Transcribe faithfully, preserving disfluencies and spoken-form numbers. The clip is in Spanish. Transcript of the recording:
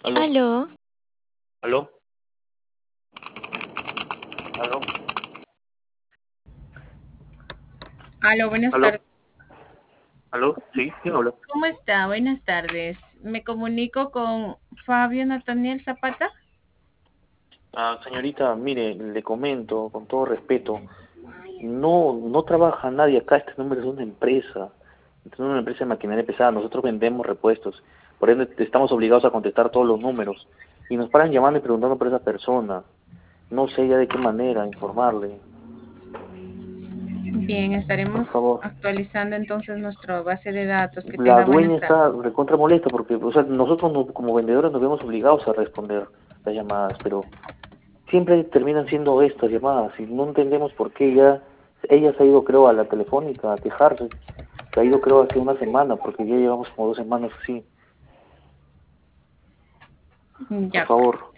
Aló, Aló, aló, aló, Aló, buenas aló, tardes. aló, sí, ¿quién habla? ¿Cómo está? Buenas tardes. Me comunico con Fabio Nataniel Zapata. Ah, señorita, mire, le comento con todo respeto, no, no trabaja nadie acá, este número es una empresa, este es una empresa de maquinaria pesada, nosotros vendemos repuestos, por ende estamos obligados a contestar todos los números, y nos paran llamando y preguntando por esa persona, no sé ya de qué manera informarle, Bien, por estaremos favor. actualizando entonces nuestra base de datos. Que La tenga buenas dueña tardes. está recontra molesta porque, o sea, nosotros no- como vendedores nos vemos obligados a responder las llamadas, pero siempre terminan siendo estas llamadas y no entendemos por qué ya ella se ha ido, creo, a la telefónica a quejarse. Se ha ido, creo, hace una semana porque ya llevamos como dos semanas así. Por Ya, favor.